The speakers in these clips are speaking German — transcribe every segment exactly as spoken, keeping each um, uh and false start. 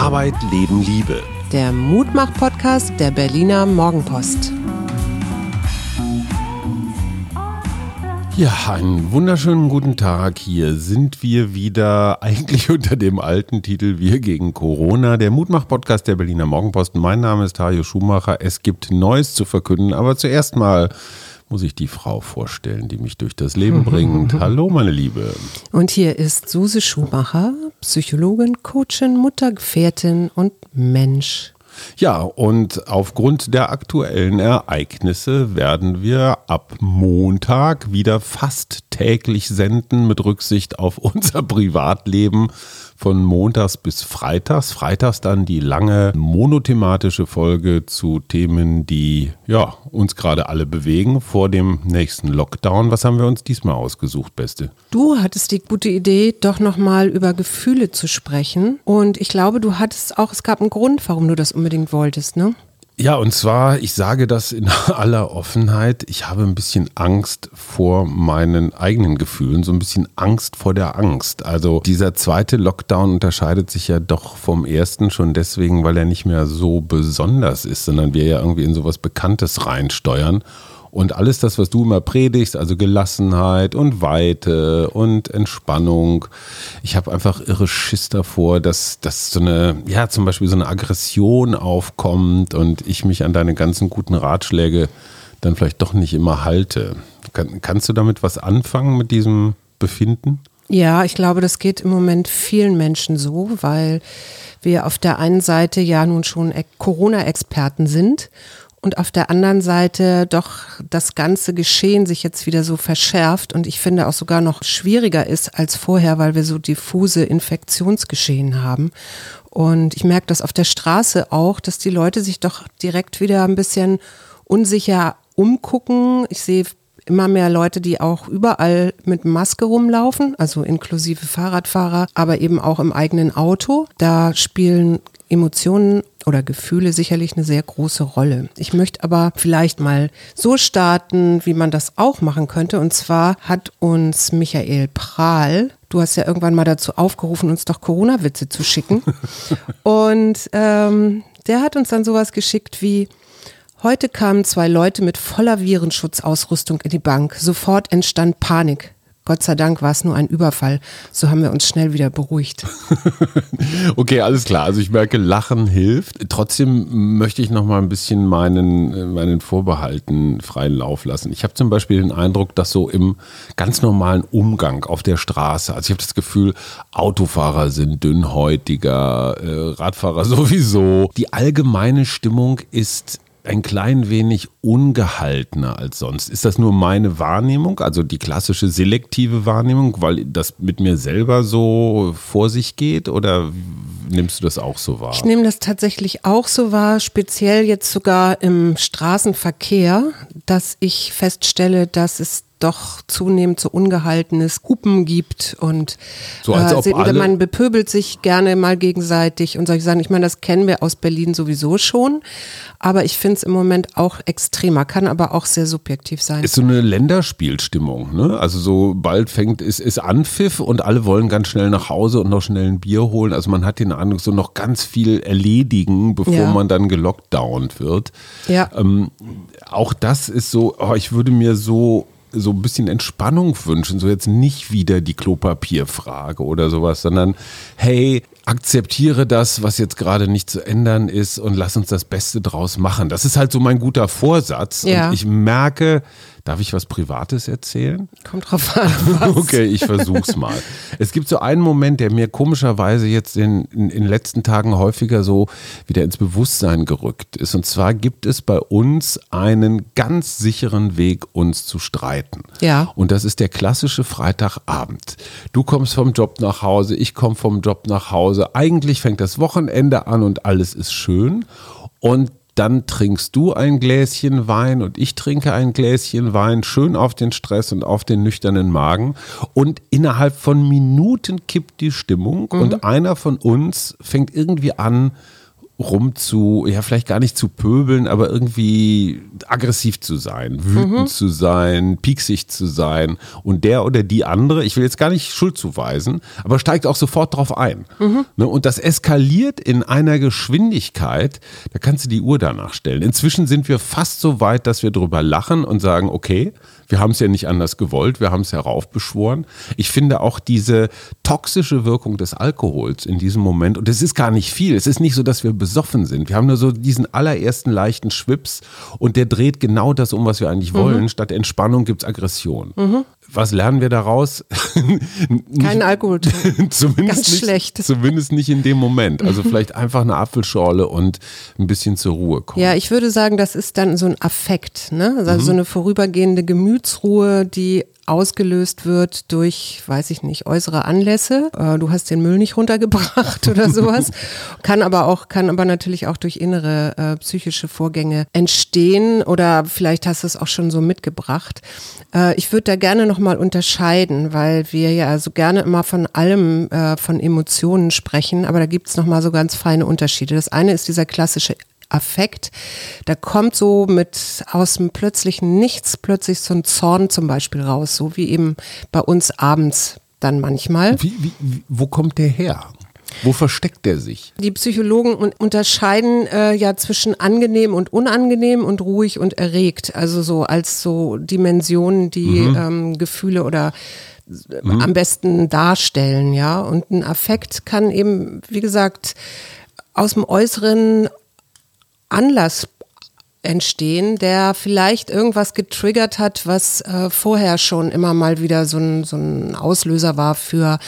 Arbeit, Leben, Liebe. Der Mutmach-Podcast der Berliner Morgenpost. Ja, einen wunderschönen guten Tag. Hier sind wir wieder, eigentlich unter dem alten Titel Wir gegen Corona, der Mutmach-Podcast der Berliner Morgenpost. Mein Name ist Tajo Schumacher. Es gibt Neues zu verkünden, aber zuerst mal muss ich die Frau vorstellen, die mich durch das Leben bringt. Hallo, meine Liebe. Und hier ist Suse Schumacher, Psychologin, Coachin, Mutter, Gefährtin und Mensch. Ja, und aufgrund der aktuellen Ereignisse werden wir ab Montag wieder fast täglich senden mit Rücksicht auf unser Privatleben von montags bis freitags. Freitags dann die lange monothematische Folge zu Themen, die ja, uns gerade alle bewegen vor dem nächsten Lockdown. Was haben wir uns diesmal ausgesucht, Beste? Du hattest die gute Idee, doch nochmal über Gefühle zu sprechen. Und ich glaube, du hattest auch, es gab einen Grund, warum du das unbedingt wolltest, ne? Ja, und zwar, ich sage das in aller Offenheit, ich habe ein bisschen Angst vor meinen eigenen Gefühlen, so ein bisschen Angst vor der Angst. Also dieser zweite Lockdown unterscheidet sich ja doch vom ersten schon deswegen, weil er nicht mehr so besonders ist, sondern wir ja irgendwie in sowas Bekanntes reinsteuern. Und alles das, was du immer predigst, also Gelassenheit und Weite und Entspannung. Ich habe einfach irre Schiss davor, dass, dass so eine, ja, zum Beispiel so eine Aggression aufkommt und ich mich an deine ganzen guten Ratschläge dann vielleicht doch nicht immer halte. Kann, kannst du damit was anfangen mit diesem Befinden? Ja, ich glaube, das geht im Moment vielen Menschen so, weil wir auf der einen Seite ja nun schon Corona-Experten sind. Und auf der anderen Seite doch das ganze Geschehen sich jetzt wieder so verschärft und ich finde auch sogar noch schwieriger ist als vorher, weil wir so diffuse Infektionsgeschehen haben. Und ich merke das auf der Straße auch, dass die Leute sich doch direkt wieder ein bisschen unsicher umgucken. Ich sehe immer mehr Leute, die auch überall mit Maske rumlaufen, also inklusive Fahrradfahrer, aber eben auch im eigenen Auto. Da spielen Emotionen oder Gefühle sicherlich eine sehr große Rolle. Ich möchte aber vielleicht mal so starten, wie man das auch machen könnte. Und zwar hat uns Michael Prahl, du hast ja irgendwann mal dazu aufgerufen, uns doch Corona-Witze zu schicken. Und ähm, der hat uns dann sowas geschickt wie: Heute kamen zwei Leute mit voller Virenschutzausrüstung in die Bank. Sofort entstand Panik. Gott sei Dank war es nur ein Überfall. So haben wir uns schnell wieder beruhigt. Okay, alles klar. Also ich merke, Lachen hilft. Trotzdem möchte ich noch mal ein bisschen meinen, meinen Vorbehalten freien Lauf lassen. Ich habe zum Beispiel den Eindruck, dass so im ganz normalen Umgang auf der Straße, also ich habe das Gefühl, Autofahrer sind dünnhäutiger, äh, Radfahrer sowieso. Die allgemeine Stimmung ist ein klein wenig ungehaltener als sonst. Ist das nur meine Wahrnehmung, also die klassische selektive Wahrnehmung, weil das mit mir selber so vor sich geht, oder nimmst du das auch so wahr? Ich nehme das tatsächlich auch so wahr, speziell jetzt sogar im Straßenverkehr, dass ich feststelle, dass es doch zunehmend so ungehaltenes Hupen gibt und so, als ob äh, alle man bepöbelt sich gerne mal gegenseitig und solche Sachen. Ich meine, das kennen wir aus Berlin sowieso schon, aber ich finde es im Moment auch extremer, kann aber auch sehr subjektiv sein. Ist so eine Länderspielstimmung, ne? Also so bald fängt, ist, ist Anpfiff und alle wollen ganz schnell nach Hause und noch schnell ein Bier holen. Also man hat den Eindruck, so noch ganz viel erledigen, bevor ja. man dann gelockdownt wird. Ja. Ähm, auch das ist so, oh, ich würde mir so so ein bisschen Entspannung wünschen, so jetzt nicht wieder die Klopapierfrage oder sowas, sondern hey, akzeptiere das, was jetzt gerade nicht zu ändern ist und lass uns das Beste draus machen. Das ist halt so mein guter Vorsatz. Ja. Und ich merke, darf ich was Privates erzählen? Kommt drauf an. Was? Okay, ich versuch's mal. Es gibt so einen Moment, der mir komischerweise jetzt in, in, in den letzten Tagen häufiger so wieder ins Bewusstsein gerückt ist. Und zwar gibt es bei uns einen ganz sicheren Weg, uns zu streiten. Ja. Und das ist der klassische Freitagabend. Du kommst vom Job nach Hause, ich komme vom Job nach Hause. Eigentlich fängt das Wochenende an und alles ist schön. Und dann trinkst du ein Gläschen Wein und ich trinke ein Gläschen Wein, schön auf den Stress und auf den nüchternen Magen. Und innerhalb von Minuten kippt die Stimmung mhm. und einer von uns fängt irgendwie an, rum zu, ja vielleicht gar nicht zu pöbeln, aber irgendwie aggressiv zu sein, wütend mhm. zu sein, pieksig zu sein und der oder die andere, ich will jetzt gar nicht Schuld zuweisen, aber steigt auch sofort drauf ein. Mhm. Ne, und das eskaliert in einer Geschwindigkeit, da kannst du die Uhr danach stellen. Inzwischen sind wir fast so weit, dass wir drüber lachen und sagen, okay, wir haben es ja nicht anders gewollt, wir haben es heraufbeschworen. Ich finde auch diese toxische Wirkung des Alkohols in diesem Moment, und es ist gar nicht viel, es ist nicht so, dass wir besoffen sind. Wir haben nur so diesen allerersten leichten Schwips und der dreht genau das um, was wir eigentlich wollen. Mhm. Statt Entspannung gibt es Aggression. Mhm. Was lernen wir daraus? Kein Alkohol trinken. Zumindest Ganz nicht, schlecht. Zumindest nicht in dem Moment. Also vielleicht einfach eine Apfelschorle und ein bisschen zur Ruhe kommen. Ja, ich würde sagen, das ist dann so ein Affekt, ne? Also mhm. so eine vorübergehende Gemütsruhe, die ausgelöst wird durch, weiß ich nicht, äußere Anlässe. Äh, du hast den Müll nicht runtergebracht oder sowas. Kann aber auch, kann aber natürlich auch durch innere äh, psychische Vorgänge entstehen oder vielleicht hast du es auch schon so mitgebracht. Äh, ich würde da gerne nochmal unterscheiden, weil wir ja so gerne immer von allem, äh, von Emotionen sprechen, aber da gibt es nochmal so ganz feine Unterschiede. Das eine ist dieser klassische Affekt, da kommt so mit aus dem plötzlichen Nichts plötzlich so ein Zorn zum Beispiel raus, so wie eben bei uns abends dann manchmal. Wie, wie, wo kommt der her? Wo versteckt der sich? Die Psychologen un- unterscheiden äh, ja zwischen angenehm und unangenehm und ruhig und erregt, also so als so Dimensionen, die mhm. ähm, Gefühle oder mhm. am besten darstellen, ja. Und ein Affekt kann eben, wie gesagt, aus dem Äußeren Anlass entstehen, der vielleicht irgendwas getriggert hat, was äh, vorher schon immer mal wieder so ein, so ein Auslöser war für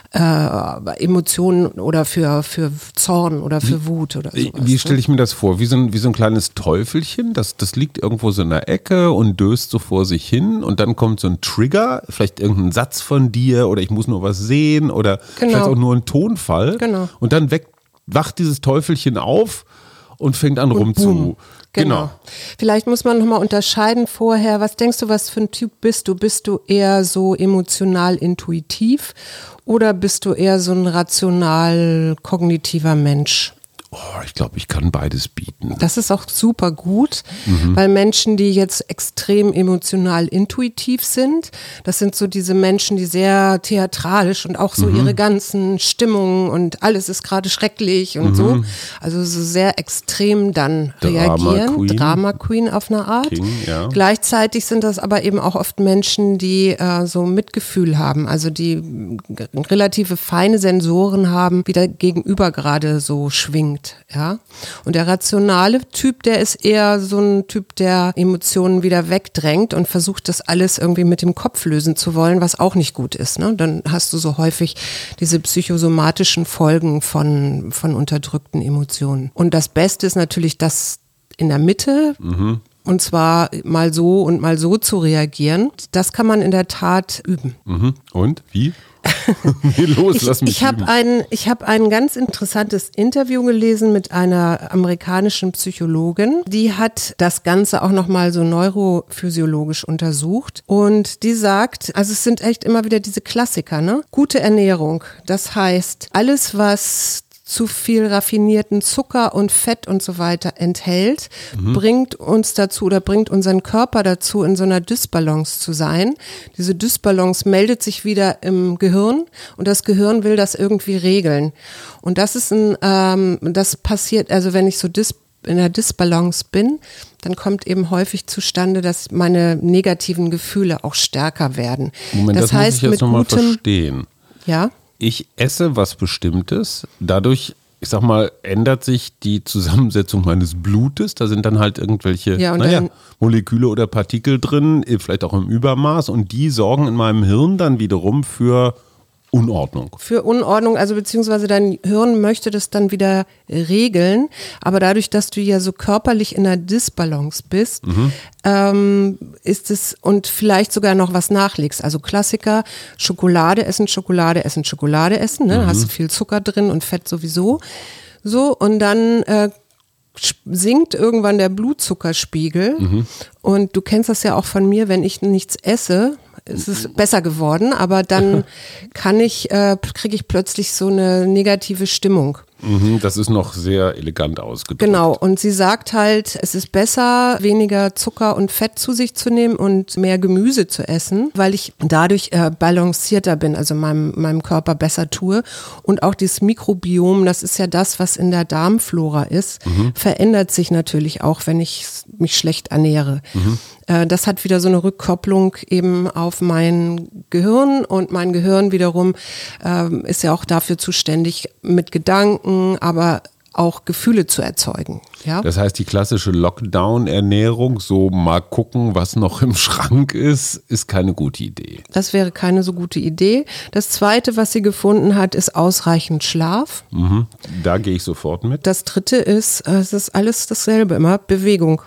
äh, Emotionen oder für, für Zorn oder für Wut oder sowas. Wie stelle ich mir das vor? Wie so ein, wie so ein kleines Teufelchen, das, das liegt irgendwo so in der Ecke und döst so vor sich hin und dann kommt so ein Trigger, vielleicht irgendein Satz von dir oder ich muss nur was sehen oder genau. vielleicht auch nur ein Tonfall genau. und dann weg, wacht dieses Teufelchen auf und fängt an rum zu. Genau. Genau. Vielleicht muss man nochmal unterscheiden vorher, was denkst du, was für ein Typ bist du? Bist du eher so emotional intuitiv oder bist du eher so ein rational kognitiver Mensch? Oh, ich glaube, ich kann beides bieten. Das ist auch super gut, Mhm. weil Menschen, die jetzt extrem emotional intuitiv sind, das sind so diese Menschen, die sehr theatralisch und auch so Mhm. ihre ganzen Stimmungen und alles ist gerade schrecklich und Mhm. so, also so sehr extrem dann Drama reagieren, Queen. Drama Queen auf eine Art. King, ja. Gleichzeitig sind das aber eben auch oft Menschen, die äh, so Mitgefühl haben, also die g- relative feine Sensoren haben, wie der Gegenüber gerade so schwingt. Ja, und der rationale Typ, der ist eher so ein Typ, der Emotionen wieder wegdrängt und versucht, das alles irgendwie mit dem Kopf lösen zu wollen, was auch nicht gut ist. Ne? Dann hast du so häufig diese psychosomatischen Folgen von, von unterdrückten Emotionen. Und das Beste ist natürlich das in der Mitte. Mhm. Und zwar mal so und mal so zu reagieren. Das kann man in der Tat üben. Mhm. Und? Wie? Nee, los, ich lass mich ich habe ein, ich hab ein ganz interessantes Interview gelesen mit einer amerikanischen Psychologin. Die hat das Ganze auch nochmal so neurophysiologisch untersucht. Und die sagt, also es sind echt immer wieder diese Klassiker, ne? Gute Ernährung. Das heißt, alles, was zu viel raffinierten Zucker und Fett und so weiter enthält, mhm. bringt uns dazu oder bringt unseren Körper dazu, in so einer Dysbalance zu sein. Diese Dysbalance meldet sich wieder im Gehirn und das Gehirn will das irgendwie regeln. Und das ist ein, ähm, das passiert, also wenn ich so dis in der Dysbalance bin, dann kommt eben häufig zustande, dass meine negativen Gefühle auch stärker werden. Moment, das, das heißt, muss ich jetzt mit nochmal gutem, verstehen. Ja. Ich esse was Bestimmtes, dadurch, ich sag mal, ändert sich die Zusammensetzung meines Blutes, da sind dann halt irgendwelche Ja, und naja, dann- Moleküle oder Partikel drin, vielleicht auch im Übermaß und die sorgen in meinem Hirn dann wiederum für Unordnung. Für Unordnung, also beziehungsweise dein Hirn möchte das dann wieder regeln, aber dadurch, dass du ja so körperlich in einer Disbalance bist, Mhm. ähm, ist es und vielleicht sogar noch was nachlegst. Also Klassiker, Schokolade essen, Schokolade essen, Schokolade essen, ne? Da hast du viel Zucker drin und Fett sowieso. So, und dann äh, sinkt irgendwann der Blutzuckerspiegel Mhm. und du kennst das ja auch von mir, wenn ich nichts esse, es ist besser geworden, aber dann kann ich, äh, kriege ich plötzlich so eine negative Stimmung. Mhm, das ist noch sehr elegant ausgedrückt. Genau, und sie sagt halt, es ist besser, weniger Zucker und Fett zu sich zu nehmen und mehr Gemüse zu essen, weil ich dadurch äh, balancierter bin, also meinem, meinem Körper besser tue. Und auch dieses Mikrobiom, das ist ja das, was in der Darmflora ist, mhm. verändert sich natürlich auch, wenn ich mich schlecht ernähre. Mhm. Äh, das hat wieder so eine Rückkopplung eben auf mein Gehirn und mein Gehirn wiederum äh, ist ja auch dafür zuständig, mit Gedanken, aber auch Gefühle zu erzeugen. Ja? Das heißt, die klassische Lockdown-Ernährung, so mal gucken, was noch im Schrank ist, ist keine gute Idee. Das wäre keine so gute Idee. Das Zweite, was sie gefunden hat, ist ausreichend Schlaf. Mhm. Da gehe ich sofort mit. Das Dritte ist, es ist alles dasselbe, immer Bewegung.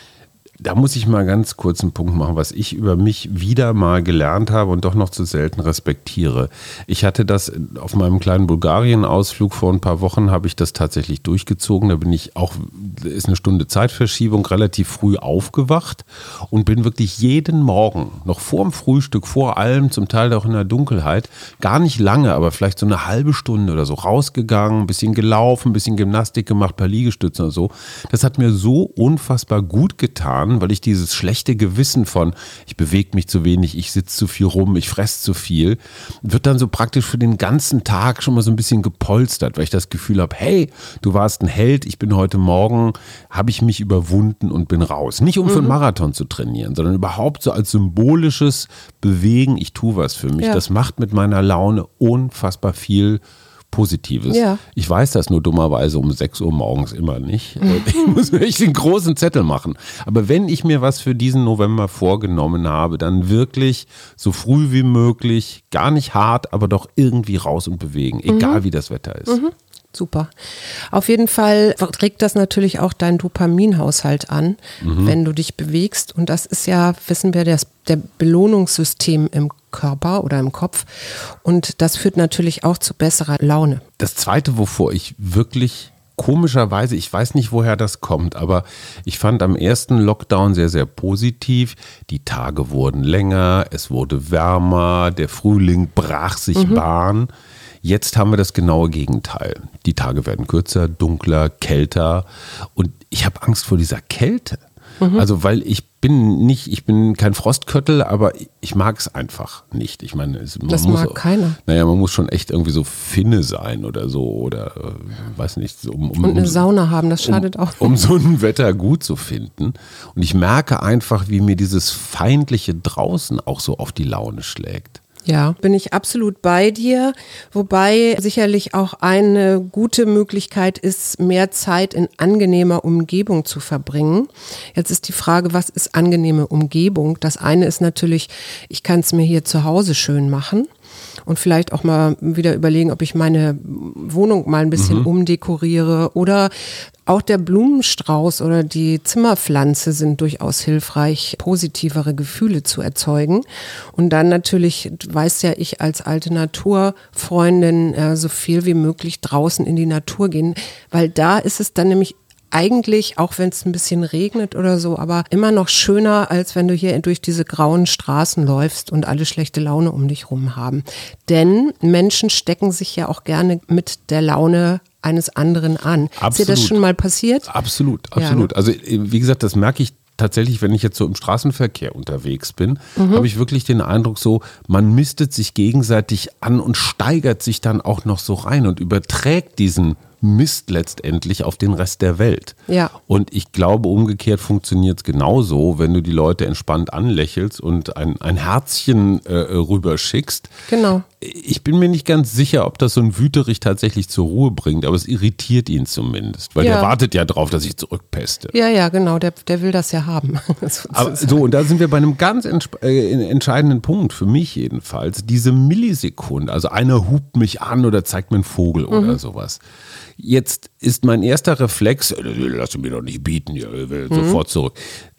Da muss ich mal ganz kurz einen Punkt machen, was ich über mich wieder mal gelernt habe und doch noch zu selten respektiere. Ich hatte das auf meinem kleinen Bulgarien-Ausflug vor ein paar Wochen, habe ich das tatsächlich durchgezogen. Da bin ich auch, ist eine Stunde Zeitverschiebung, relativ früh aufgewacht und bin wirklich jeden Morgen, noch vor dem Frühstück, vor allem, zum Teil auch in der Dunkelheit, gar nicht lange, aber vielleicht so eine halbe Stunde oder so rausgegangen, ein bisschen gelaufen, ein bisschen Gymnastik gemacht, ein paar Liegestützen oder so. Das hat mir so unfassbar gut getan, weil ich dieses schlechte Gewissen von, ich bewege mich zu wenig, ich sitze zu viel rum, ich fresse zu viel, wird dann so praktisch für den ganzen Tag schon mal so ein bisschen gepolstert, weil ich das Gefühl habe, hey, du warst ein Held, ich bin heute Morgen, habe ich mich überwunden und bin raus. Nicht um für einen Marathon zu trainieren, sondern überhaupt so als symbolisches Bewegen, ich tue was für mich. Ja. Das macht mit meiner Laune unfassbar viel Positives. Ja. Ich weiß das nur dummerweise um sechs Uhr morgens immer nicht. Ich muss mir echt den großen Zettel machen. Aber wenn ich mir was für diesen November vorgenommen habe, dann wirklich so früh wie möglich, gar nicht hart, aber doch irgendwie raus und bewegen, egal mhm. wie das Wetter ist. Mhm. Super. Auf jeden Fall regt das natürlich auch deinen Dopaminhaushalt an, mhm. wenn du dich bewegst. Und das ist ja, wissen wir, das, der Belohnungssystem im Körper oder im Kopf. Und das führt natürlich auch zu besserer Laune. Das Zweite, wovor ich wirklich komischerweise, ich weiß nicht, woher das kommt, aber ich fand am ersten Lockdown sehr, sehr positiv. Die Tage wurden länger, es wurde wärmer, der Frühling brach sich mhm. Bahn. Jetzt haben wir das genaue Gegenteil. Die Tage werden kürzer, dunkler, kälter und ich habe Angst vor dieser Kälte. Mhm. Also weil ich bin nicht, ich bin kein Frostköttel, aber ich mag es einfach nicht. Ich meine, es, man das muss, mag keiner. Naja, man muss schon echt irgendwie so Finne sein oder so oder äh, weiß nicht. Um, um, und eine um, Sauna haben, das schadet um, auch. Um so ein Wetter gut zu finden. Und ich merke einfach, wie mir dieses feindliche draußen auch so auf die Laune schlägt. Ja, bin ich absolut bei dir, wobei sicherlich auch eine gute Möglichkeit ist, mehr Zeit in angenehmer Umgebung zu verbringen. Jetzt ist die Frage, was ist angenehme Umgebung? Das eine ist natürlich, ich kann es mir hier zu Hause schön machen und vielleicht auch mal wieder überlegen, ob ich meine Wohnung mal ein bisschen mhm. umdekoriere oder auch der Blumenstrauß oder die Zimmerpflanze sind durchaus hilfreich, positivere Gefühle zu erzeugen. Und dann natürlich, weiß ja ich als alte Naturfreundin, äh, so viel wie möglich draußen in die Natur gehen, weil da ist es dann nämlich eigentlich, auch wenn es ein bisschen regnet oder so, aber immer noch schöner, als wenn du hier durch diese grauen Straßen läufst und alle schlechte Laune um dich rum haben. Denn Menschen stecken sich ja auch gerne mit der Laune eines anderen an. Absolut. Ist dir das schon mal passiert? Absolut, absolut. Ja, ne? Also wie gesagt, das merke ich tatsächlich, wenn ich jetzt so im Straßenverkehr unterwegs bin, mhm. habe ich wirklich den Eindruck so, man mistet sich gegenseitig an und steigert sich dann auch noch so rein und überträgt diesen Mist letztendlich auf den Rest der Welt. Ja. Und ich glaube, umgekehrt funktioniert es genauso, wenn du die Leute entspannt anlächelst und ein, ein Herzchen äh, rüberschickst. Genau. Ich bin mir nicht ganz sicher, ob das so ein Wüterich tatsächlich zur Ruhe bringt, aber es irritiert ihn zumindest, weil ja. der wartet ja drauf, dass ich zurückpeste. Ja, ja, genau, der, der will das ja haben. Aber so, und da sind wir bei einem ganz entsp- äh, entscheidenden Punkt, für mich jedenfalls, diese Millisekunde, also einer hupt mich an oder zeigt mir einen Vogel mhm. oder sowas. Jetzt ist mein erster Reflex, lass mich doch nicht bieten, ich will mhm. sofort zurück.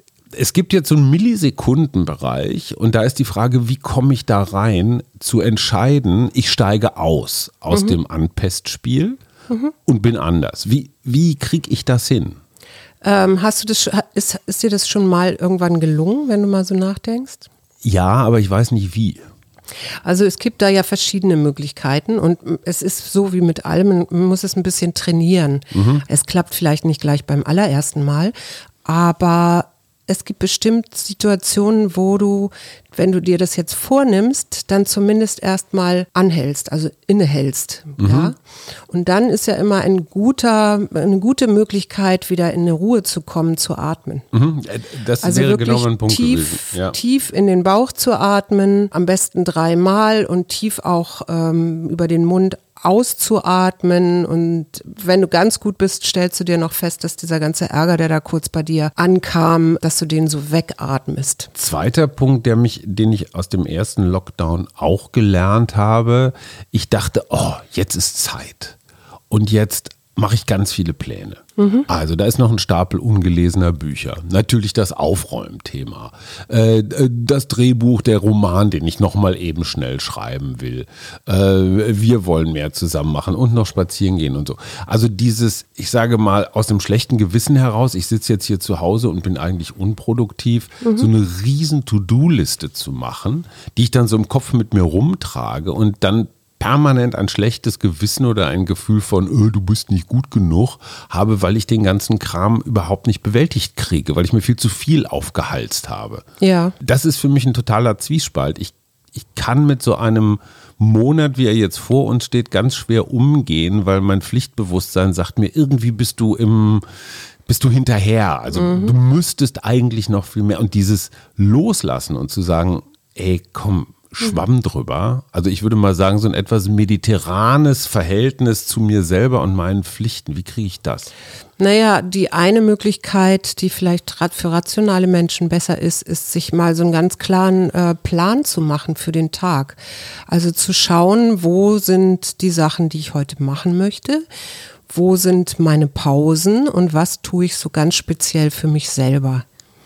Es gibt jetzt so einen Millisekundenbereich und da ist die Frage, wie komme ich da rein, zu entscheiden, ich steige aus, aus mhm. dem Anpestspiel mhm. und bin anders. Wie, wie kriege ich das hin? Ähm, hast du das, ist, ist dir das schon mal irgendwann gelungen, wenn du mal so nachdenkst? Ja, aber ich weiß nicht wie. Also es gibt da ja verschiedene Möglichkeiten und es ist so wie mit allem, man muss es ein bisschen trainieren. Mhm. Es klappt vielleicht nicht gleich beim allerersten Mal, aber es gibt bestimmt Situationen, wo du, wenn du dir das jetzt vornimmst, dann zumindest erstmal anhältst, also innehältst. Mhm. Ja? Und dann ist ja immer ein guter, eine gute Möglichkeit, wieder in eine Ruhe zu kommen, zu atmen. Mhm. Das also wäre wirklich genau mein Punkt tief, gewesen. Ja. Tief in den Bauch zu atmen, am besten dreimal und tief auch ähm, über den Mund auszuatmen, und wenn du ganz gut bist, stellst du dir noch fest, dass dieser ganze Ärger, der da kurz bei dir ankam, dass du den so wegatmest. Zweiter Punkt, der mich, den ich aus dem ersten Lockdown auch gelernt habe, ich dachte, oh, jetzt ist Zeit und jetzt mache ich ganz viele Pläne. Mhm. Also da ist noch ein Stapel ungelesener Bücher. Natürlich das Aufräumthema. Äh, das Drehbuch, der Roman, den ich nochmal eben schnell schreiben will. Äh, wir wollen mehr zusammen machen und noch spazieren gehen und so. Also dieses, ich sage mal, aus dem schlechten Gewissen heraus, ich sitze jetzt hier zu Hause und bin eigentlich unproduktiv, mhm. so eine riesen To-Do-Liste zu machen, die ich dann so im Kopf mit mir rumtrage und dann permanent ein schlechtes Gewissen oder ein Gefühl von, öh, du bist nicht gut genug, habe, weil ich den ganzen Kram überhaupt nicht bewältigt kriege, weil ich mir viel zu viel aufgehalst habe. Ja. Das ist für mich ein totaler Zwiespalt. Ich, ich kann mit so einem Monat, wie er jetzt vor uns steht, ganz schwer umgehen, weil mein Pflichtbewusstsein sagt mir, irgendwie bist du im... bist du hinterher. Also mhm. du müsstest eigentlich noch viel mehr. Und dieses Loslassen und zu sagen, ey, komm, Schwamm drüber. Also ich würde mal sagen, so ein etwas mediterranes Verhältnis zu mir selber und meinen Pflichten. Wie kriege ich das? Naja, die eine Möglichkeit, die vielleicht für rationale Menschen besser ist, ist, sich mal so einen ganz klaren äh, Plan zu machen für den Tag. Also zu schauen, wo sind die Sachen, die ich heute machen möchte? Wo sind meine Pausen und was tue ich so ganz speziell für mich selber?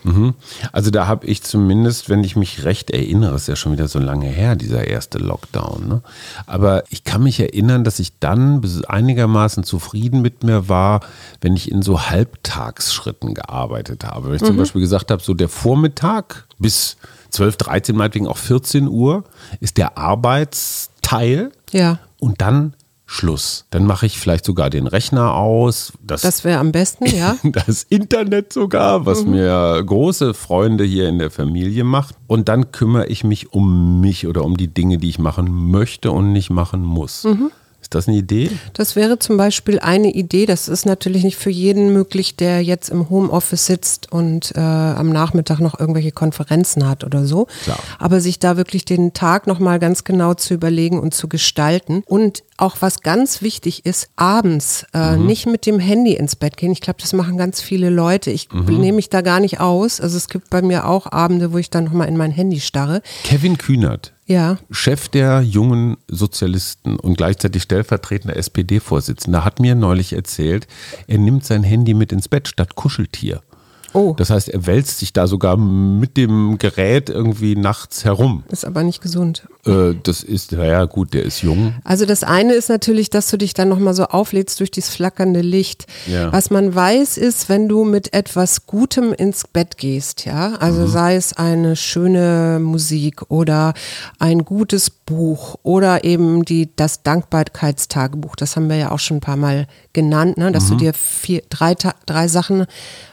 Also da habe ich zumindest, wenn ich mich recht erinnere, ist ja schon wieder so lange her, dieser erste Lockdown, ne? Aber ich kann mich erinnern, dass ich dann einigermaßen zufrieden mit mir war, wenn ich in so Halbtagsschritten gearbeitet habe. Wenn ich mhm. zum Beispiel gesagt habe, so der Vormittag bis zwölf, dreizehn, meinetwegen auch vierzehn Uhr ist der Arbeitsteil ja. und dann Schluss. Dann mache ich vielleicht sogar den Rechner aus. Das, das wäre am besten, ja. Das Internet sogar, was mhm. mir große Freunde hier in der Familie macht. Und dann kümmere ich mich um mich oder um die Dinge, die ich machen möchte und nicht machen muss. Mhm. Ist das eine Idee? Das wäre zum Beispiel eine Idee. Das ist natürlich nicht für jeden möglich, der jetzt im Homeoffice sitzt und äh, am Nachmittag noch irgendwelche Konferenzen hat oder so. Klar. Aber sich da wirklich den Tag nochmal ganz genau zu überlegen und zu gestalten. Und auch was ganz wichtig ist, abends äh, mhm. nicht mit dem Handy ins Bett gehen. Ich glaube, das machen ganz viele Leute. Ich mhm. nehme mich da gar nicht aus. Also es gibt bei mir auch Abende, wo ich dann nochmal in mein Handy starre. Kevin Kühnert. Ja. Chef der jungen Sozialisten und gleichzeitig stellvertretender S P D-Vorsitzender, hat mir neulich erzählt, er nimmt sein Handy mit ins Bett statt Kuscheltier. Oh. Das heißt, er wälzt sich da sogar mit dem Gerät irgendwie nachts herum. Ist aber nicht gesund. Äh, das ist, naja gut, der ist jung. Also das eine ist natürlich, dass du dich dann nochmal so auflädst durch dieses flackernde Licht. Ja. Was man weiß ist, wenn du mit etwas Gutem ins Bett gehst, ja, also mhm. sei es eine schöne Musik oder ein gutes Buch oder eben die, das Dankbarkeitstagebuch, das haben wir ja auch schon ein paar Mal genannt, ne, dass mhm. du dir vier, drei, drei Sachen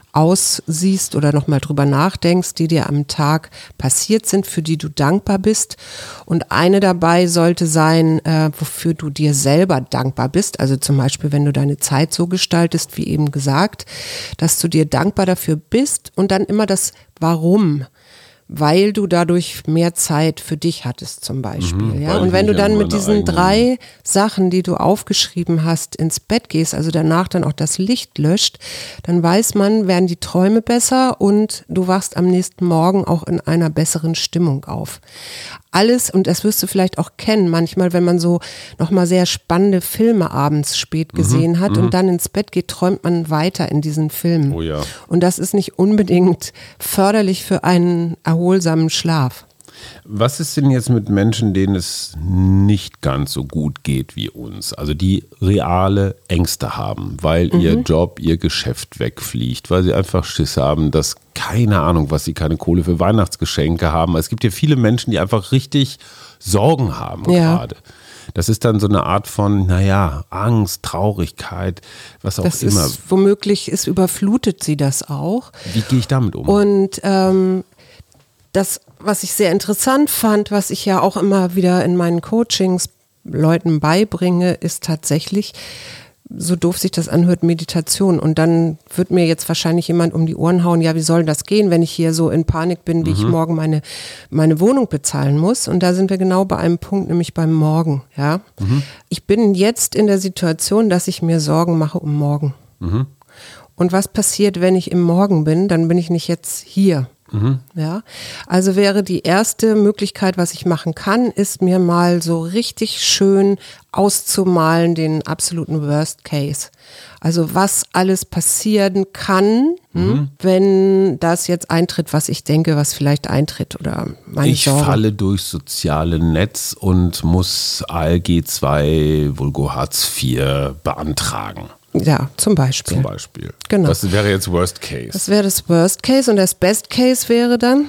aussiehst oder nochmal drüber nachdenkst, die dir am Tag passiert sind, für die du dankbar bist. Und eine dabei sollte sein, äh, wofür du dir selber dankbar bist. Also zum Beispiel, wenn du deine Zeit so gestaltest, wie eben gesagt, dass du dir dankbar dafür bist und dann immer das Warum. Weil du dadurch mehr Zeit für dich hattest zum Beispiel. Mhm, ja? Und wenn du dann mit diesen drei Sachen, die du aufgeschrieben hast, ins Bett gehst, also danach dann auch das Licht löscht, dann weiß man, werden die Träume besser und du wachst am nächsten Morgen auch in einer besseren Stimmung auf. Alles, und das wirst du vielleicht auch kennen, manchmal, wenn man so nochmal sehr spannende Filme abends spät gesehen mhm, hat und dann ins Bett geht, träumt man weiter in diesen Filmen. Oh ja. Und das ist nicht unbedingt förderlich für einen erholsamen Schlaf. Was ist denn jetzt mit Menschen, denen es nicht ganz so gut geht wie uns? Also die reale Ängste haben, weil mhm. ihr Job, ihr Geschäft wegfliegt, weil sie einfach Schiss haben, dass keine Ahnung, was sie keine Kohle für Weihnachtsgeschenke haben. Es gibt ja viele Menschen, die einfach richtig Sorgen haben ja. gerade. Das ist dann so eine Art von, naja, Angst, Traurigkeit, was auch das immer. Ist, womöglich ist, überflutet sie das auch. Wie gehe ich damit um? Und ähm, das, was ich sehr interessant fand, was ich ja auch immer wieder in meinen Coachings Leuten beibringe, ist tatsächlich, so doof sich das anhört, Meditation. Und dann wird mir jetzt wahrscheinlich jemand um die Ohren hauen, ja, wie soll das gehen, wenn ich hier so in Panik bin, wie mhm. ich morgen meine, meine Wohnung bezahlen muss. Und da sind wir genau bei einem Punkt, nämlich beim Morgen. Ja? Mhm. Ich bin jetzt in der Situation, dass ich mir Sorgen mache um morgen. Mhm. Und was passiert, wenn ich im Morgen bin? Dann bin ich nicht jetzt hier. Mhm. Ja, also wäre die erste Möglichkeit, was ich machen kann, ist mir mal so richtig schön auszumalen, den absoluten Worst Case. Also was alles passieren kann, mhm. wenn das jetzt eintritt, was ich denke, was vielleicht eintritt oder meine Ich Sorge. falle durchs soziale Netz und muss A L G zwei, Vulgo Hartz vier beantragen. Ja, zum Beispiel. Zum Beispiel. Genau. Das wäre jetzt Worst Case. Das wäre das Worst Case und das Best Case wäre dann?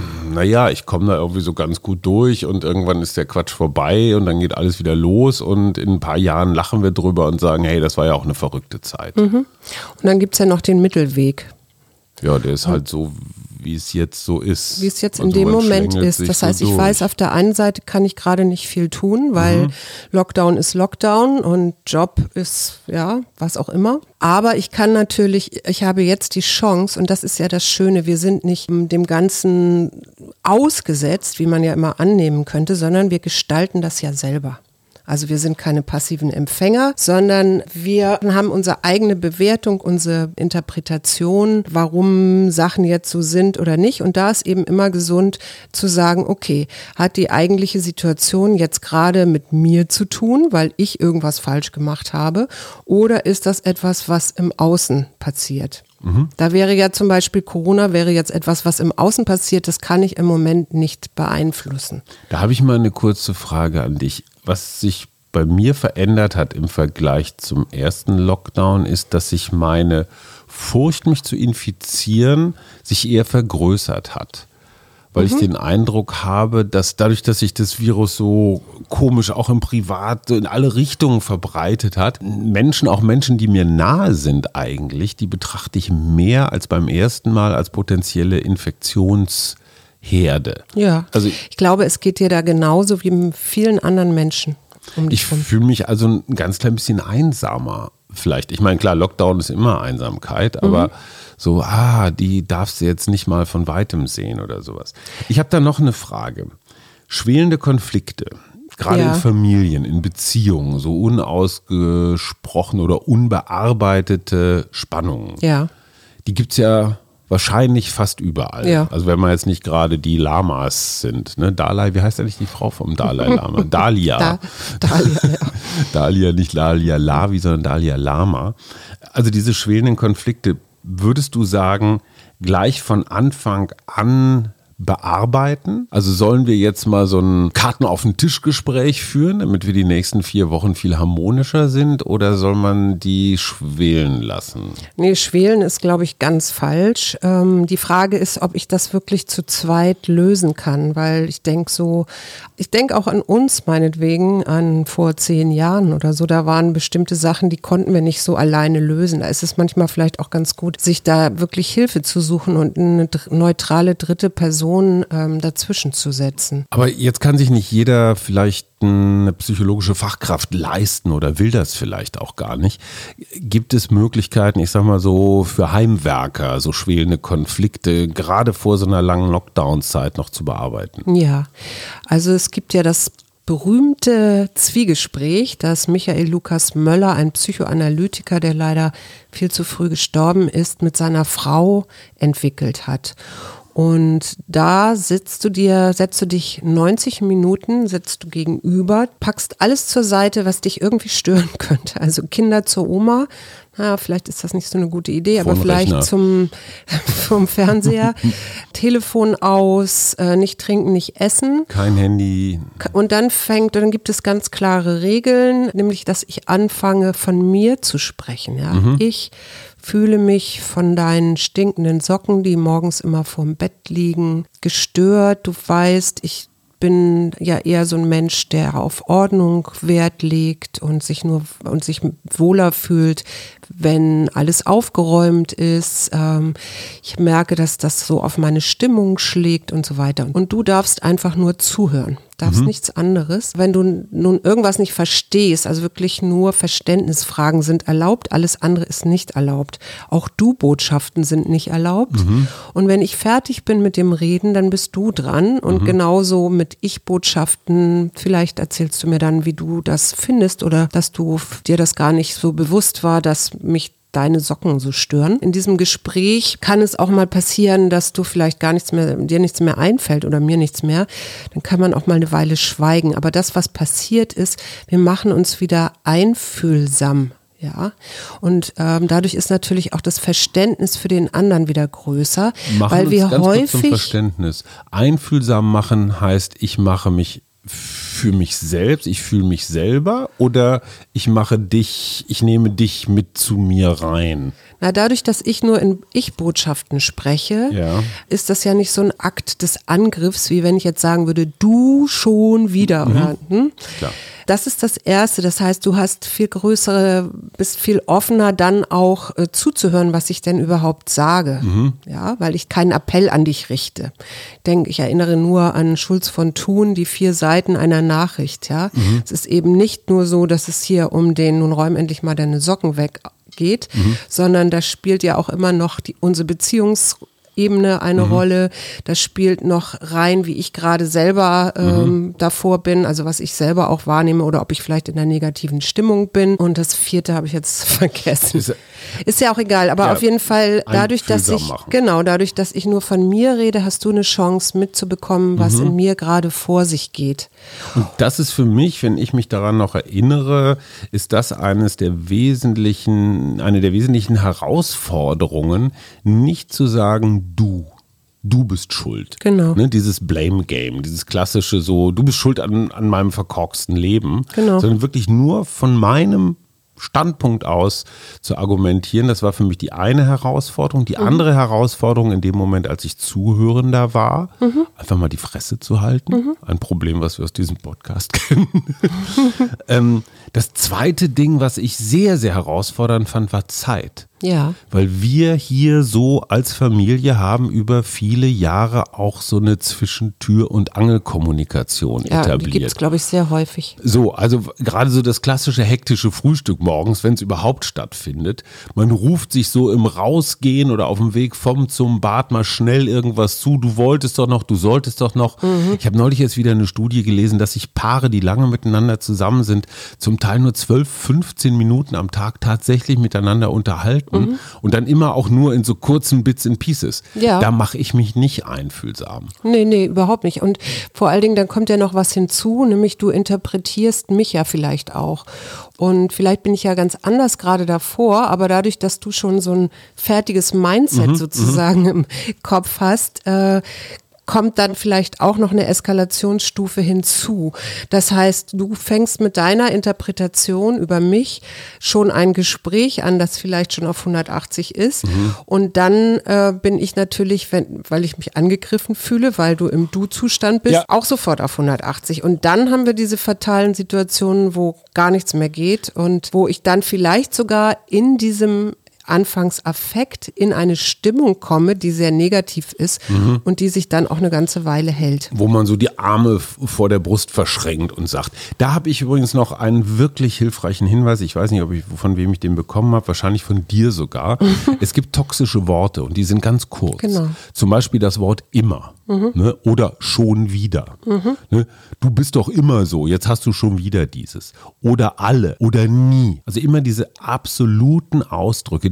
Naja, ich komme da irgendwie so ganz gut durch und irgendwann ist der Quatsch vorbei und dann geht alles wieder los und in ein paar Jahren lachen wir drüber und sagen, hey, das war ja auch eine verrückte Zeit. Mhm. Und dann gibt es ja noch den Mittelweg. Ja, der ist halt so, wie es jetzt so ist. Wie es jetzt in also dem Moment ist. Das heißt, so ich durch. weiß, auf der einen Seite kann ich gerade nicht viel tun, weil mhm. Lockdown ist Lockdown und Job ist, ja, was auch immer. Aber ich kann natürlich, ich habe jetzt die Chance, und das ist ja das Schöne, wir sind nicht dem Ganzen ausgesetzt, wie man ja immer annehmen könnte, sondern wir gestalten das ja selber. Also wir sind keine passiven Empfänger, sondern wir haben unsere eigene Bewertung, unsere Interpretation, warum Sachen jetzt so sind oder nicht. Und da ist eben immer gesund zu sagen, okay, hat die eigentliche Situation jetzt gerade mit mir zu tun, weil ich irgendwas falsch gemacht habe, oder ist das etwas, was im Außen passiert? Mhm. Da wäre ja zum Beispiel Corona wäre jetzt etwas, was im Außen passiert, das kann ich im Moment nicht beeinflussen. Da habe ich mal eine kurze Frage an dich. Was sich bei mir verändert hat im Vergleich zum ersten Lockdown, ist, dass sich meine Furcht, mich zu infizieren, sich eher vergrößert hat. Weil mhm. ich den Eindruck habe, dass dadurch, dass sich das Virus so komisch auch im Privat so in alle Richtungen verbreitet hat, Menschen, auch Menschen, die mir nahe sind eigentlich, die betrachte ich mehr als beim ersten Mal als potenzielle Infektionsherde. Ja, also ich, ich glaube, es geht dir da genauso wie mit vielen anderen Menschen. Um ich fühle mich also ein ganz klein bisschen einsamer vielleicht. Ich meine, klar, Lockdown ist immer Einsamkeit, aber mhm. so, ah, die darfst du jetzt nicht mal von Weitem sehen oder sowas. Ich habe da noch eine Frage. Schwelende Konflikte, gerade ja. in Familien, in Beziehungen, so unausgesprochen oder unbearbeitete Spannungen, ja. die gibt es ja wahrscheinlich fast überall. Ja. Also wenn man jetzt nicht gerade die Lamas sind. Ne? Dalai, wie heißt eigentlich die Frau vom Dalai Lama? Dalia. Da, Dalia, ja. Dalia, nicht Dalia Lavi, sondern Dalia Lama. Also diese schwelenden Konflikte, würdest du sagen, gleich von Anfang an bearbeiten? Also sollen wir jetzt mal so ein Karten auf den Tisch Gespräch führen, damit wir die nächsten vier Wochen viel harmonischer sind, oder soll man die schwelen lassen? Nee, schwelen ist, glaube ich, ganz falsch. Ähm, die Frage ist, ob ich das wirklich zu zweit lösen kann, weil ich denke so, ich denke auch an uns meinetwegen, an vor zehn Jahren oder so, da waren bestimmte Sachen, die konnten wir nicht so alleine lösen. Da ist es manchmal vielleicht auch ganz gut, sich da wirklich Hilfe zu suchen und eine neutrale dritte Person Ähm, dazwischen zu setzen. Aber jetzt kann sich nicht jeder vielleicht eine psychologische Fachkraft leisten oder will das vielleicht auch gar nicht. Gibt es Möglichkeiten, ich sag mal so, für Heimwerker, so schwelende Konflikte, gerade vor so einer langen Lockdown-Zeit noch zu bearbeiten? Ja, also es gibt ja das berühmte Zwiegespräch, das Michael Lukas Möller, ein Psychoanalytiker, der leider viel zu früh gestorben ist, mit seiner Frau entwickelt hat. Und da sitzt du dir, setzt du dich neunzig Minuten, sitzt du gegenüber, packst alles zur Seite, was dich irgendwie stören könnte. Also Kinder zur Oma, na, vielleicht ist das nicht so eine gute Idee, aber vielleicht Rechner. zum vom Fernseher, Telefon aus, äh, nicht trinken, nicht essen. Kein Handy. Und dann fängt, dann gibt es ganz klare Regeln, nämlich, dass ich anfange, von mir zu sprechen. Ja? Mhm. Ich fühle mich von deinen stinkenden Socken, die morgens immer vorm Bett liegen, gestört. Du weißt, ich bin ja eher so ein Mensch, der auf Ordnung Wert legt und sich nur und sich wohler fühlt, wenn alles aufgeräumt ist. Ähm, ich merke, dass das so auf meine Stimmung schlägt und so weiter. Und du darfst einfach nur zuhören. Darfst mhm. nichts anderes. Wenn du nun irgendwas nicht verstehst, also wirklich nur Verständnisfragen sind erlaubt, alles andere ist nicht erlaubt. Auch Du-Botschaften sind nicht erlaubt. Mhm. Und wenn ich fertig bin mit dem Reden, dann bist du dran. Und mhm. genauso mit Ich-Botschaften, vielleicht erzählst du mir dann, wie du das findest oder dass du dir das gar nicht so bewusst war, dass mich deine Socken so stören. In diesem Gespräch kann es auch mal passieren, dass du vielleicht gar nichts mehr, dir nichts mehr einfällt oder mir nichts mehr. Dann kann man auch mal eine Weile schweigen. Aber das, was passiert ist, wir machen uns wieder einfühlsam. Ja, und ähm, dadurch ist natürlich auch das Verständnis für den anderen wieder größer, machen weil uns wir ganz häufig kurz zum Verständnis. Einfühlsam machen heißt, ich mache mich für mich selbst, ich fühle mich selber oder ich mache dich, ich nehme dich mit zu mir rein. Na, dadurch, dass ich nur in Ich-Botschaften spreche, ja. ist das ja nicht so ein Akt des Angriffs, wie wenn ich jetzt sagen würde, du schon wieder. Mhm. Oder, hm? Klar. Das ist das Erste. Das heißt, du hast viel größere, bist viel offener, dann auch äh, zuzuhören, was ich denn überhaupt sage. Mhm. Ja, weil ich keinen Appell an dich richte. Ich denke, ich erinnere nur an Schulz von Thun, die vier Seiten einer Nachricht. Ja, mhm. Es ist eben nicht nur so, dass es hier um den, nun räum endlich mal deine Socken weg geht, mhm. sondern da spielt ja auch immer noch die, unsere Beziehungs Ebene eine mhm. Rolle. Das spielt noch rein, wie ich gerade selber ähm, mhm. davor bin, also was ich selber auch wahrnehme oder ob ich vielleicht in einer negativen Stimmung bin. Und das vierte habe ich jetzt vergessen. Ist, ist ja auch egal, aber ja, auf jeden Fall dadurch, dass ich machen. genau, dadurch, dass ich nur von mir rede, hast du eine Chance mitzubekommen, was mhm. in mir gerade vor sich geht. Und das ist für mich, wenn ich mich daran noch erinnere, ist das eines der wesentlichen, eine der wesentlichen Herausforderungen, nicht zu sagen, du, du bist schuld. Genau. Ne, dieses Blame Game, dieses klassische so, du bist schuld an, an meinem verkorksten Leben. Genau. Sondern wirklich nur von meinem Standpunkt aus zu argumentieren. Das war für mich die eine Herausforderung. Die mhm. andere Herausforderung in dem Moment, als ich Zuhörender war, mhm. einfach mal die Fresse zu halten. Mhm. Ein Problem, was wir aus diesem Podcast kennen. ähm, das zweite Ding, was ich sehr, sehr herausfordernd fand, war Zeit. Ja. Weil wir hier so als Familie haben über viele Jahre auch so eine Zwischentür- und Angelkommunikation ja, etabliert. Die gibt es, glaube ich, sehr häufig. So, also gerade so das klassische hektische Frühstück morgens, wenn es überhaupt stattfindet. Man ruft sich so im Rausgehen oder auf dem Weg vom zum Bad mal schnell irgendwas zu. Du wolltest doch noch, du solltest doch noch. Mhm. Ich habe neulich jetzt wieder eine Studie gelesen, dass sich Paare, die lange miteinander zusammen sind, zum Teil nur zwölf, fünfzehn Minuten am Tag tatsächlich miteinander unterhalten. Mhm. Und dann immer auch nur in so kurzen Bits and Pieces. Ja. Da mache ich mich nicht einfühlsam. Nee, nee, überhaupt nicht. Und vor allen Dingen, dann kommt ja noch was hinzu, nämlich du interpretierst mich ja vielleicht auch. Und vielleicht bin ich ja ganz anders gerade davor, aber dadurch, dass du schon so ein fertiges Mindset mhm, sozusagen mhm. im Kopf hast, äh, kommt dann vielleicht auch noch eine Eskalationsstufe hinzu. Das heißt, du fängst mit deiner Interpretation über mich schon ein Gespräch an, das vielleicht schon auf hundertachtzig ist. Mhm. Und dann äh, bin ich natürlich, wenn, weil ich mich angegriffen fühle, weil du im Du-Zustand bist, ja. auch sofort auf hundertachtzig. Und dann haben wir diese fatalen Situationen, wo gar nichts mehr geht und wo ich dann vielleicht sogar in diesem Anfangsaffekt in eine Stimmung komme, die sehr negativ ist mhm. und die sich dann auch eine ganze Weile hält. Wo man so die Arme vor der Brust verschränkt und sagt. Da habe ich übrigens noch einen wirklich hilfreichen Hinweis. Ich weiß nicht, ob ich, von wem ich den bekommen habe, wahrscheinlich von dir sogar. Es gibt toxische Worte und die sind ganz kurz. Genau. Zum Beispiel das Wort immer. Mhm. Ne? Oder schon wieder. Mhm. Ne? Du bist doch immer so, jetzt hast du schon wieder dieses. Oder alle oder nie. Also immer diese absoluten Ausdrücke, die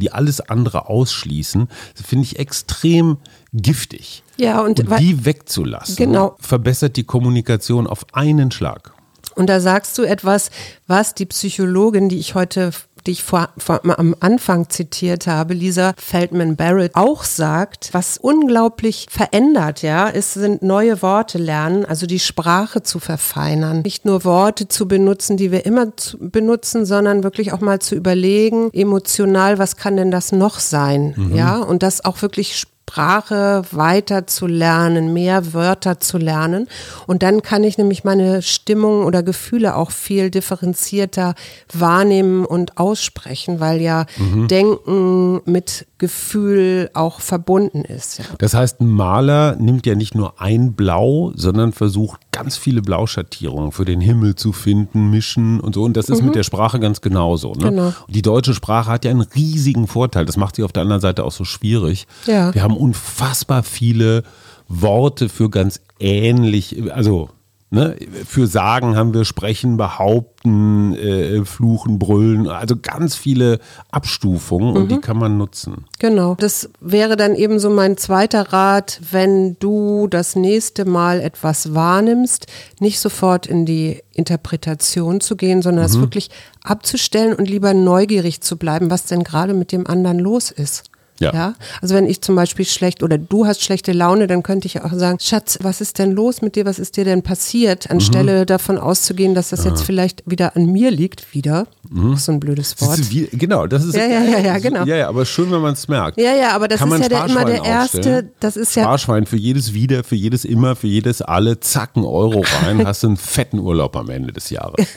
die alles andere ausschließen, finde ich extrem giftig. Ja, und, und die wegzulassen, genau. verbessert die Kommunikation auf einen Schlag. Und da sagst du etwas, was die Psychologin, die ich heute, die ich vor, vor, am Anfang zitiert habe, Lisa Feldman Barrett, auch sagt, was unglaublich verändert, ja, es sind neue Worte lernen, also die Sprache zu verfeinern. Nicht nur Worte zu benutzen, die wir immer zu benutzen, sondern wirklich auch mal zu überlegen, emotional, was kann denn das noch sein, mhm. ja, und das auch wirklich Sprache weiter zu lernen, mehr Wörter zu lernen. Und dann kann ich nämlich meine Stimmung oder Gefühle auch viel differenzierter wahrnehmen und aussprechen, weil ja mhm. Denken mit Gefühl auch verbunden ist. Ja. Das heißt, ein Maler nimmt ja nicht nur ein Blau, sondern versucht ganz viele Blauschattierungen für den Himmel zu finden, mischen und so. Und das ist mhm. mit der Sprache ganz genauso. Ne? Genau. Und die deutsche Sprache hat ja einen riesigen Vorteil. Das macht sie auf der anderen Seite auch so schwierig. Ja. Wir haben unfassbar viele Worte für ganz ähnlich, also ne, für Sagen haben wir Sprechen, Behaupten, äh, Fluchen, Brüllen, also ganz viele Abstufungen mhm. und die kann man nutzen. Genau, das wäre dann eben so mein zweiter Rat, wenn du das nächste Mal etwas wahrnimmst, nicht sofort in die Interpretation zu gehen, sondern es mhm. wirklich abzustellen und lieber neugierig zu bleiben, was denn gerade mit dem anderen los ist. Ja. ja. Also wenn ich zum Beispiel schlecht oder du hast schlechte Laune, dann könnte ich auch sagen, Schatz, was ist denn los mit dir? Was ist dir denn passiert? Anstelle mhm. davon auszugehen, dass das jetzt vielleicht wieder an mir liegt, wieder. Mhm. Auch so ein blödes Wort. Das wie, genau, das ist ja, ja, ja, ja, genau. Ja, ja, aber schön, wenn man es merkt. Ja, ja, aber das Kann ist ja der, immer der erste. Aufstellen? Das ist ja Sparschwein für jedes Wieder, für jedes Immer, für jedes Alle, zack, einen Euro rein, hast du einen fetten Urlaub am Ende des Jahres.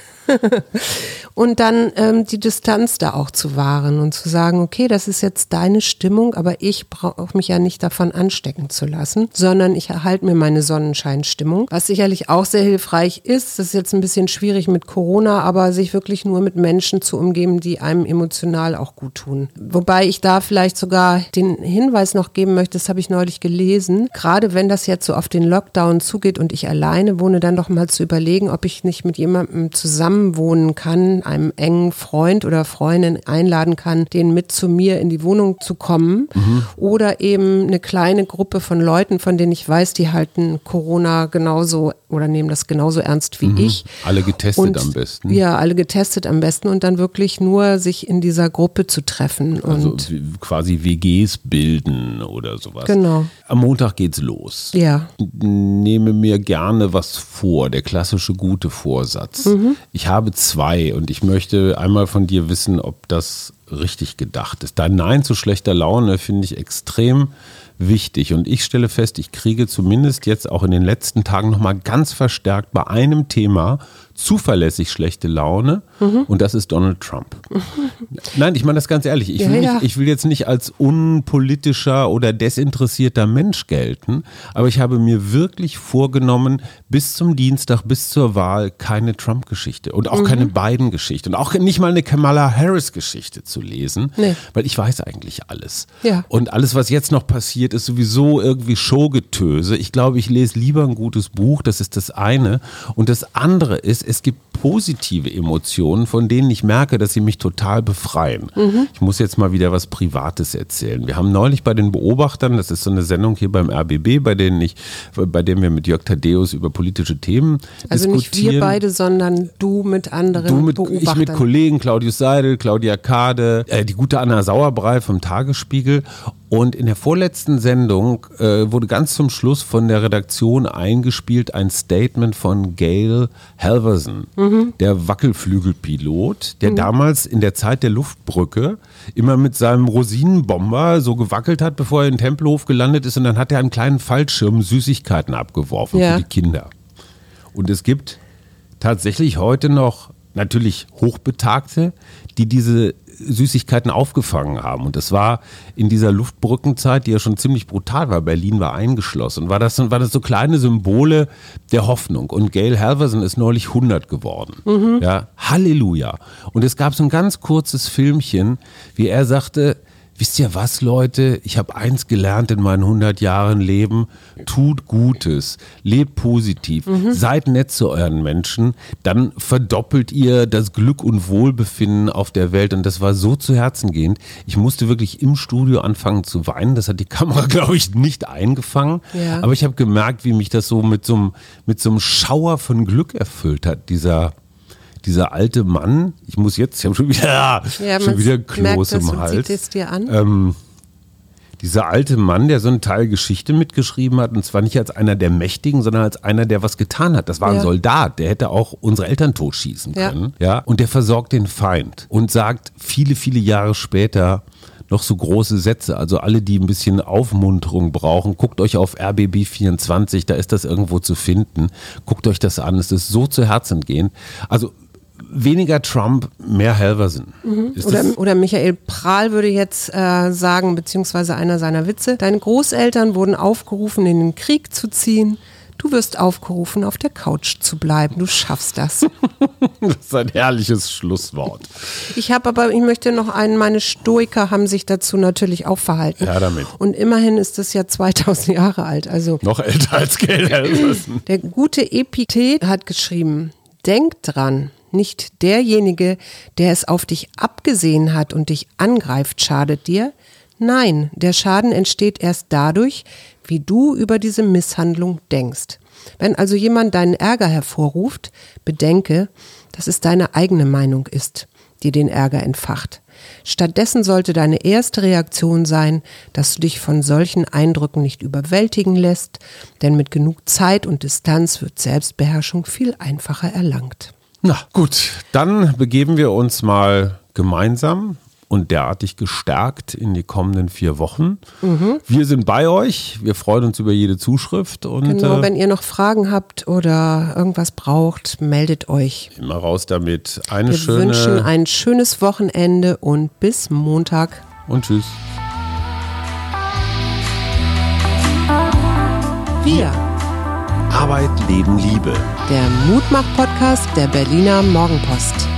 Und dann ähm, die Distanz da auch zu wahren und zu sagen, okay, das ist jetzt deine Stimmung, aber ich brauche mich ja nicht davon anstecken zu lassen, sondern ich erhalte mir meine Sonnenscheinstimmung. Was sicherlich auch sehr hilfreich ist, das ist jetzt ein bisschen schwierig mit Corona, aber sich wirklich nur mit Menschen zu umgeben, die einem emotional auch gut tun. Wobei ich da vielleicht sogar den Hinweis noch geben möchte, das habe ich neulich gelesen, gerade wenn das jetzt so auf den Lockdown zugeht und ich alleine wohne, dann doch mal zu überlegen, ob ich nicht mit jemandem zusammen wohnen kann, einem engen Freund oder Freundin einladen kann, den mit zu mir in die Wohnung zu kommen mhm. oder eben eine kleine Gruppe von Leuten, von denen ich weiß, die halten Corona genauso oder nehmen das genauso ernst wie mhm. ich. Alle getestet und, am besten. Ja, alle getestet am besten und dann wirklich nur sich in dieser Gruppe zu treffen. Also und quasi W Gs bilden oder sowas. Genau. Am Montag geht's los. Ja. Ich nehme mir gerne was vor, der klassische gute Vorsatz. Mhm. Ich habe zwei und ich möchte einmal von dir wissen, ob das richtig gedacht ist. Dein Nein zu schlechter Laune finde ich extrem wichtig und ich stelle fest, ich kriege zumindest jetzt auch in den letzten Tagen nochmal ganz verstärkt bei einem Thema zuverlässig schlechte Laune mhm. und das ist Donald Trump. Mhm. Nein, ich meine das ganz ehrlich. Ich will, ja, ja. Nicht, ich will jetzt nicht als unpolitischer oder desinteressierter Mensch gelten, aber ich habe mir wirklich vorgenommen, bis zum Dienstag, bis zur Wahl keine Trump-Geschichte und auch mhm. keine Biden-Geschichte und auch nicht mal eine Kamala Harris-Geschichte zu lesen, nee. weil ich weiß eigentlich alles. Ja. Und alles, was jetzt noch passiert, ist sowieso irgendwie Showgetöse. Ich glaube, ich lese lieber ein gutes Buch, das ist das eine. Und das andere ist, es gibt positive Emotionen, von denen ich merke, dass sie mich total befreien. Mhm. Ich muss jetzt mal wieder was Privates erzählen. Wir haben neulich bei den Beobachtern, das ist so eine Sendung hier beim R B B, bei denen ich, bei dem wir mit Jörg Thaddeus über politische Themen also diskutieren. Also nicht wir beide, sondern du mit anderen du mit, Beobachtern. Ich mit Kollegen, Claudius Seidel, Claudia Kade, äh, die gute Anna Sauerbrei vom Tagesspiegel. Und in der vorletzten Sendung äh, wurde ganz zum Schluss von der Redaktion eingespielt ein Statement von Gail Halvorsen, mhm. der Wackelflügelpilot, der mhm. damals in der Zeit der Luftbrücke immer mit seinem Rosinenbomber so gewackelt hat, bevor er in Tempelhof gelandet ist. Und dann hat er einen kleinen Fallschirm Süßigkeiten abgeworfen ja. für die Kinder. Und es gibt tatsächlich heute noch natürlich Hochbetagte, die diese Süßigkeiten aufgefangen haben. Und das war in dieser Luftbrückenzeit, die ja schon ziemlich brutal war, Berlin war eingeschlossen, war das, war das so kleine Symbole der Hoffnung. Und Gail Halvorsen ist neulich hundert geworden. Mhm. Ja, Halleluja. Und es gab so ein ganz kurzes Filmchen, wie er sagte, wisst ihr was, Leute? Ich habe eins gelernt in meinen hundert Jahren Leben. Tut Gutes, lebt positiv, mhm. seid nett zu euren Menschen. Dann verdoppelt ihr das Glück und Wohlbefinden auf der Welt. Und das war so zu Herzen gehend. Ich musste wirklich im Studio anfangen zu weinen. Das hat die Kamera, glaube ich, nicht eingefangen. Ja. Aber ich habe gemerkt, wie mich das so mit so einem, mit so einem Schauer von Glück erfüllt hat. Dieser Dieser alte Mann, ich muss jetzt, ich habe schon wieder, ja, schon wieder Kloß im Hals. Sieht es dir an? Ähm, dieser alte Mann, der so einen Teil Geschichte mitgeschrieben hat, und zwar nicht als einer der Mächtigen, sondern als einer, der was getan hat. Das war ja. ein Soldat, der hätte auch unsere Eltern totschießen können. Ja. Ja? Und der versorgt den Feind und sagt viele, viele Jahre später noch so große Sätze. Also alle, die ein bisschen Aufmunterung brauchen, guckt euch auf R B B vierundzwanzig, da ist das irgendwo zu finden. Guckt euch das an, es ist so zu Herzen gehend. Also weniger Trump, mehr Halverson. Mhm. Oder, oder Michael Prahl würde jetzt äh, sagen, beziehungsweise einer seiner Witze, deine Großeltern wurden aufgerufen, in den Krieg zu ziehen. Du wirst aufgerufen, auf der Couch zu bleiben. Du schaffst das. Das ist ein herrliches Schlusswort. Ich habe aber, ich möchte noch einen, meine Stoiker haben sich dazu natürlich auch verhalten. Ja, damit. Und immerhin ist das ja zweitausend Jahre alt. Also noch älter als Gail Halverson. Der gute Epiktet hat geschrieben, denk dran, nicht derjenige, der es auf dich abgesehen hat und dich angreift, schadet dir. Nein, der Schaden entsteht erst dadurch, wie du über diese Misshandlung denkst. Wenn also jemand deinen Ärger hervorruft, bedenke, dass es deine eigene Meinung ist, die den Ärger entfacht. Stattdessen sollte deine erste Reaktion sein, dass du dich von solchen Eindrücken nicht überwältigen lässt, denn mit genug Zeit und Distanz wird Selbstbeherrschung viel einfacher erlangt. Na gut, dann begeben wir uns mal gemeinsam und derartig gestärkt in die kommenden vier Wochen. Mhm. Wir sind bei euch, wir freuen uns über jede Zuschrift. Und genau, äh, wenn ihr noch Fragen habt oder irgendwas braucht, meldet euch. Immer raus damit. Eine wir schöne, wünschen ein schönes Wochenende und bis Montag. Und tschüss. Wir. Arbeit, Leben, Liebe. Der Mutmach-Podcast der Berliner Morgenpost.